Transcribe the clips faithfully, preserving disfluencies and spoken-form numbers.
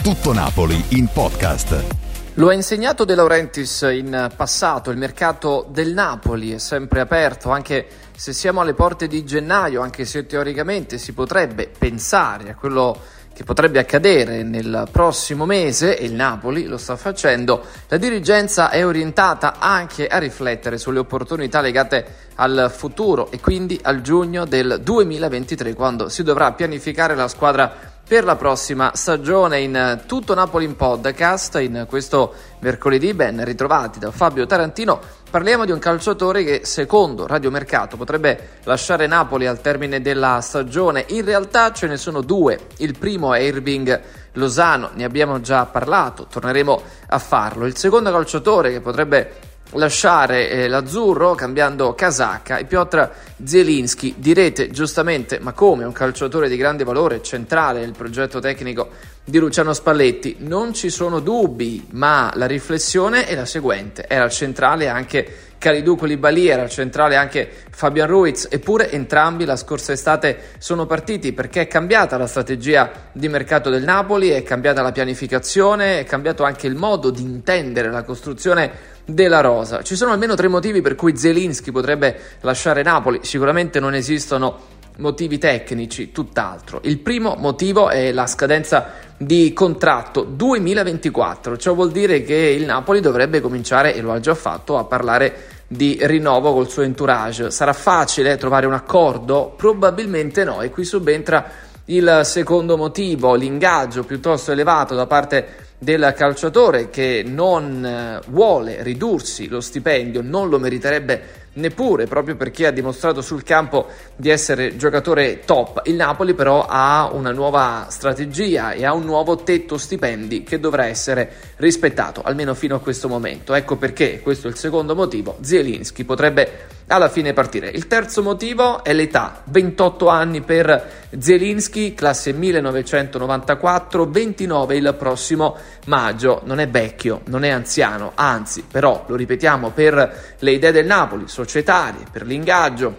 Tutto Napoli in podcast. Lo ha insegnato De Laurentiis in passato, il mercato del Napoli è sempre aperto, anche se siamo alle porte di gennaio, anche se teoricamente si potrebbe pensare a quello che potrebbe accadere nel prossimo mese, e il Napoli lo sta facendo. La dirigenza è orientata anche a riflettere sulle opportunità legate al futuro e quindi al giugno del duemilaventitré, quando si dovrà pianificare la squadra per la prossima stagione. In Tutto Napoli in podcast, in questo mercoledì, ben ritrovati da Fabio Tarantino, parliamo di un calciatore che secondo Radio Mercato potrebbe lasciare Napoli al termine della stagione. In realtà ce ne sono due, il primo è Hirving Lozano, ne abbiamo già parlato, torneremo a farlo. Il secondo calciatore che potrebbe lasciare eh, l'azzurro cambiando casacca è Piotr Zielinski. Direte giustamente: ma come, un calciatore di grande valore, centrale nel progetto tecnico di Luciano Spalletti? Non ci sono dubbi, ma la riflessione è la seguente: era centrale anche Kalidou Koulibaly, era centrale anche Fabian Ruiz, eppure entrambi la scorsa estate sono partiti perché è cambiata la strategia di mercato del Napoli, è cambiata la pianificazione, è cambiato anche il modo di intendere la costruzione della rosa. Ci sono almeno tre motivi per cui Zielinski potrebbe lasciare Napoli. Sicuramente non esistono motivi tecnici, tutt'altro. Il primo motivo è la scadenza di contratto duemilaventiquattro. Ciò vuol dire che il Napoli dovrebbe cominciare, e lo ha già fatto, a parlare di rinnovo col suo entourage. Sarà facile trovare un accordo? Probabilmente no, e qui subentra il secondo motivo, l'ingaggio piuttosto elevato da parte del calciatore, che non vuole ridursi lo stipendio, non lo meriterebbe neppure, proprio perché ha dimostrato sul campo di essere giocatore top. Il Napoli però ha una nuova strategia e ha un nuovo tetto stipendi che dovrà essere rispettato, almeno fino a questo momento. Ecco perché, questo è il secondo motivo, Zielinski potrebbe alla fine partire. Il terzo motivo è l'età, ventotto anni per Zielinski, classe millenovecentonovantaquattro, ventinove il prossimo maggio. Non è vecchio, non è anziano, anzi, però, lo ripetiamo, per le idee del Napoli, societarie, per l'ingaggio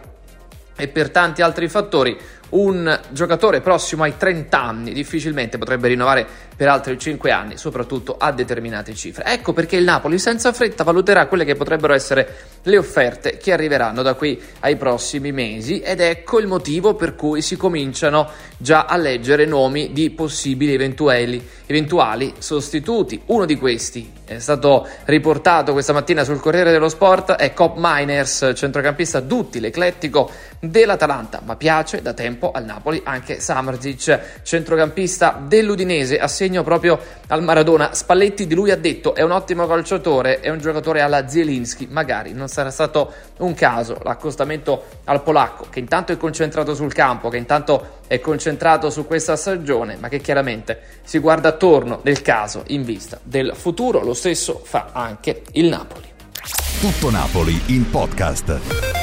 e per tanti altri fattori, un giocatore prossimo ai trenta anni difficilmente potrebbe rinnovare per altri cinque anni, soprattutto a determinate cifre. Ecco perché il Napoli senza fretta valuterà quelle che potrebbero essere le offerte che arriveranno da qui ai prossimi mesi, ed ecco il motivo per cui si cominciano già a leggere nomi di possibili eventuali, eventuali sostituti. Uno di questi è stato riportato questa mattina sul Corriere dello Sport, è Koop Meiners, centrocampista duttile, eclettico dell'Atalanta, ma piace da tempo al Napoli anche Samardžić, centrocampista dell'Udinese, assegno proprio al Maradona. Spalletti di lui ha detto: è un ottimo calciatore, è un giocatore alla Zielinski. Magari non sarà stato un caso l'accostamento al polacco, che intanto è concentrato sul campo, che intanto è concentrato su questa stagione, ma che chiaramente si guarda attorno nel caso in vista del futuro. Lo stesso fa anche il Napoli. Tutto Napoli in podcast.